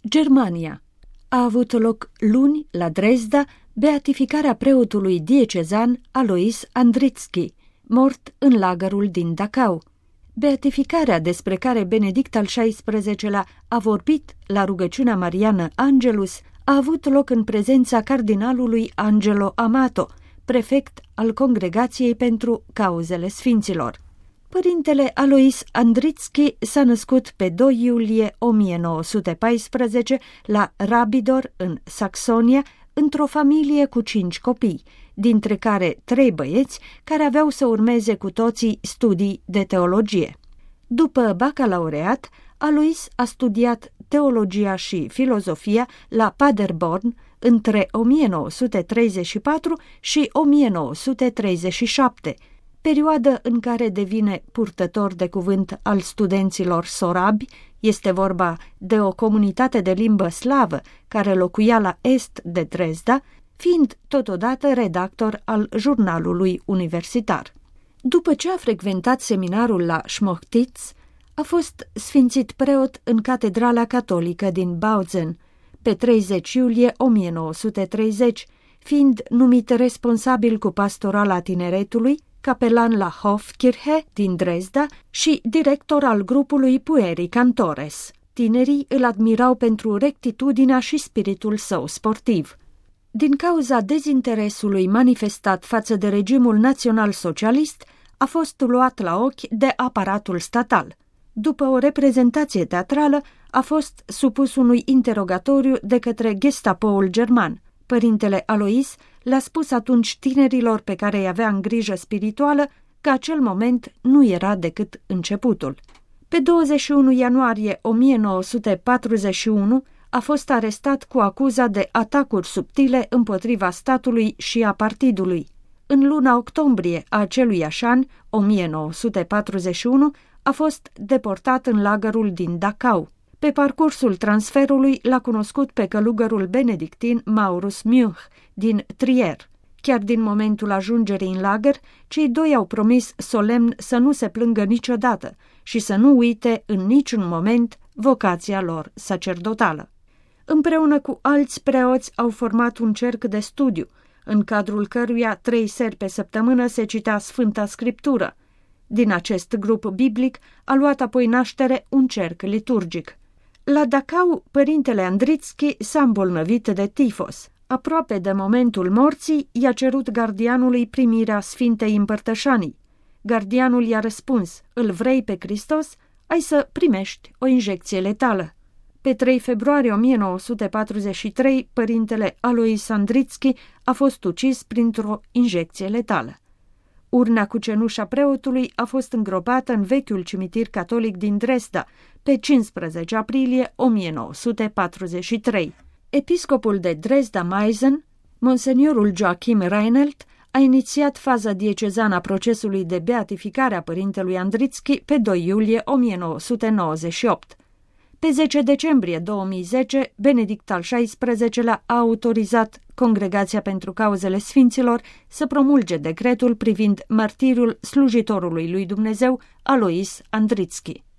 Germania. A avut loc luni, la Dresda, beatificarea preotului diecezan Alois Andrițchi, mort în lagărul din Dachau. Beatificarea despre care Benedict al XVI-lea a vorbit la rugăciunea mariană Angelus a avut loc în prezența cardinalului Angelo Amato, prefect al Congregației pentru Cauzele Sfinților. Părintele Alois Andrițchi s-a născut pe 2 iulie 1914 la Rabidor, în Saxonia, într-o familie cu 5 copii, dintre care 3 băieți care aveau să urmeze cu toții studii de teologie. După bacalaureat, Alois a studiat teologia și filozofia la Paderborn între 1934 și 1937, perioadă în care devine purtător de cuvânt al studenților sorabi. Este vorba de o comunitate de limbă slavă care locuia la est de Dresda, fiind totodată redactor al jurnalului universitar. După ce a frecventat seminarul la Schmochtitz, a fost sfințit preot în Catedrala Catolică din Bautzen pe 30 iulie 1930, fiind numit responsabil cu pastorala tineretului, capelan la Hofkirche din Dresda și director al grupului Pueri Cantores. Tinerii îl admirau pentru rectitudinea și spiritul său sportiv. Din cauza dezinteresului manifestat față de regimul național-socialist, a fost luat la ochi de aparatul statal. După o reprezentație teatrală, a fost supus unui interogatoriu de către Gestapoul german. Părintele Alois le-a spus atunci tinerilor pe care îi avea în grijă spirituală că acel moment nu era decât începutul. Pe 21 ianuarie 1941 a fost arestat cu acuza de atacuri subtile împotriva statului și a partidului. În luna octombrie a aceluiași an, 1941, a fost deportat în lagărul din Dachau. Pe parcursul transferului l-a cunoscut pe călugărul benedictin Maurus Munch din Trier. Chiar din momentul ajungerii în lagăr, cei doi au promis solemn să nu se plângă niciodată și să nu uite în niciun moment vocația lor sacerdotală. Împreună cu alți preoți au format un cerc de studiu, în cadrul căruia 3 seri pe săptămână se citea Sfânta Scriptură. Din acest grup biblic a luat apoi naștere un cerc liturgic. La Dachau, părintele Andrițchi s-a îmbolnăvit de tifos. Aproape de momentul morții, i-a cerut gardianului primirea Sfintei Împărtășanii. Gardianul i-a răspuns: îl vrei pe Hristos? Ai să primești o injecție letală. Pe 3 februarie 1943, părintele Alois Andrițchi a fost ucis printr-o injecție letală. Urna cu cenușa preotului a fost îngropată în vechiul cimitir catolic din Dresda, pe 15 aprilie 1943. Episcopul de Dresda-Meißen, monseniorul Joachim Reinelt, a inițiat faza diecezană a procesului de beatificare a părintelui Andrițchi pe 2 iulie 1998. Pe 10 decembrie 2010, Benedict al XVI-lea a autorizat Congregația pentru Cauzele Sfinților să promulge decretul privind martiriul slujitorului lui Dumnezeu Alois Andrițchi.